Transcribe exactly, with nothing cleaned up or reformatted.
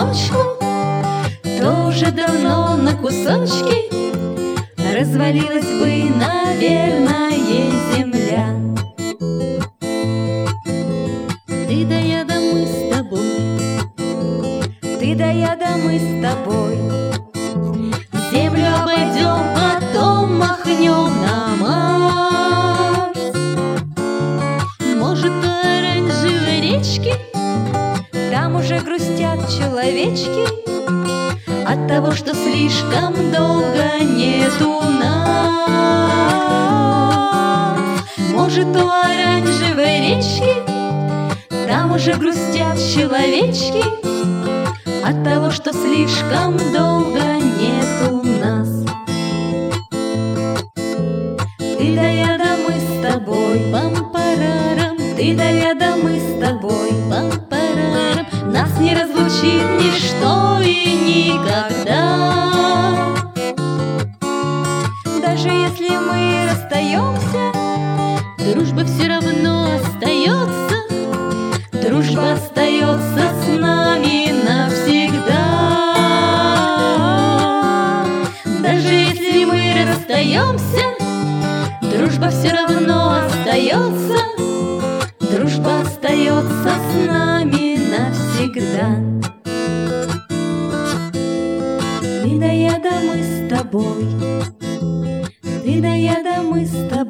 одиночку, то уже давно на кусочки развалилась бы, наверное, земля. Ты да я да мы с тобой, ты да я да мы с тобой, землю обойдем, потом махнем на Марс. Может, у оранжевой речки там уже грустят человечки от того, что слишком долго нету нас. Может, у оранжевой речки там уже грустят человечки от того, что слишком долго нету нас. Ты да я да мы с тобой, пам-парарам, ты да я да мы с тобой, пам-парарам. Нас не разлучит ничто и никогда. Даже если мы расстаемся, дружба все равно остается. Дружба остается с нами навсегда. Даже если мы расстаемся, дружба все равно остается. Дружба остается с нами навсегда. Ты да я да мы с тобой, ты да я да мы с тобой.